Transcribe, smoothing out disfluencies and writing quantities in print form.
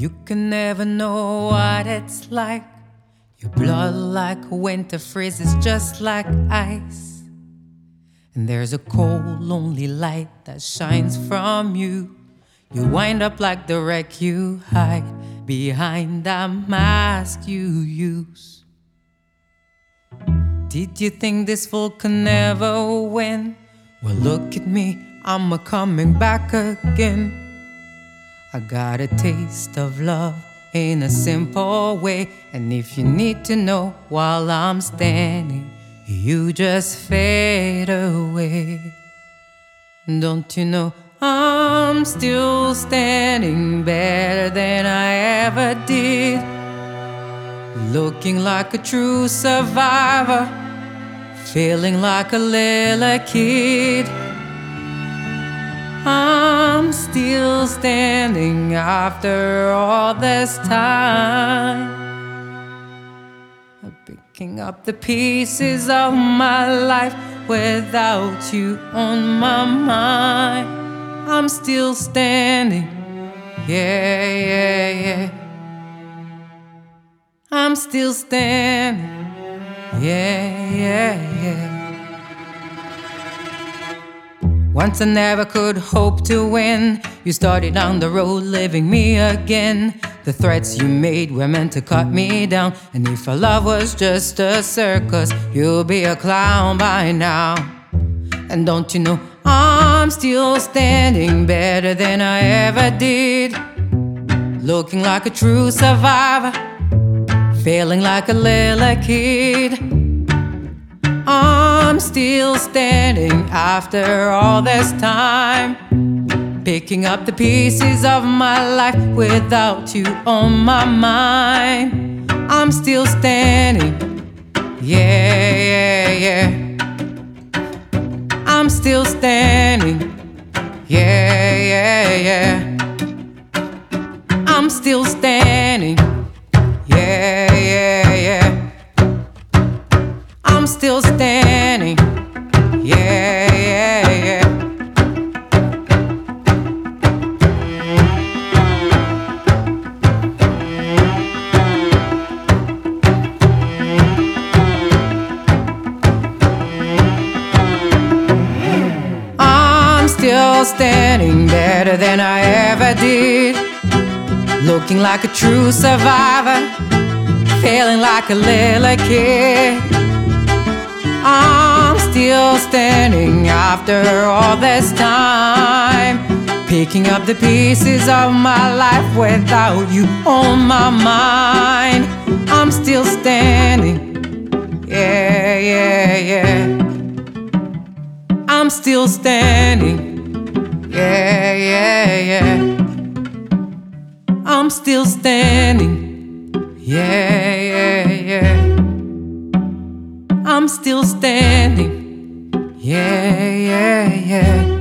You can never know what it's like. Your blood like winter freezes just like ice. And there's a cold, lonely light that shines from you. You wind up like the wreck you hide behind that mask you use. Did you think this fool could never win? Well, look at me, I'm a-coming back again. I got a taste of love in a simple way. And if you need to know while I'm standing, you just fade away. Don't you know I'm still standing better than I ever did, looking like a true survivor, feeling like a little kid. I'm still standing after all this time, picking up the pieces of my life without you on my mind. I'm still standing, yeah, yeah, yeah. I'm still standing, yeah, yeah, yeah. Once I never could hope to win. You started down the road, leaving me again. The threats you made were meant to cut me down. And if our love was just a circus, you'll be a clown by now. And don't you know I'm still standing better than I ever did, looking like a true survivor, feeling like a little kid. I'm still standing after all this time, picking up the pieces of my life without you on my mind. I'm still standing, yeah, yeah, yeah. I'm still standing, yeah, yeah, yeah. I'm still standing, yeah, yeah, yeah. I'm still standing, yeah, yeah, yeah. I'm still standing better than I ever did, looking like a true survivor, feeling like a little kid. I'm still standing after all this time, picking up the pieces of my life without you on my mind. I'm still standing, yeah, yeah, yeah. I'm still standing, yeah, yeah, yeah. I'm still standing, yeah, yeah, yeah. I'm still standing, yeah, yeah, yeah.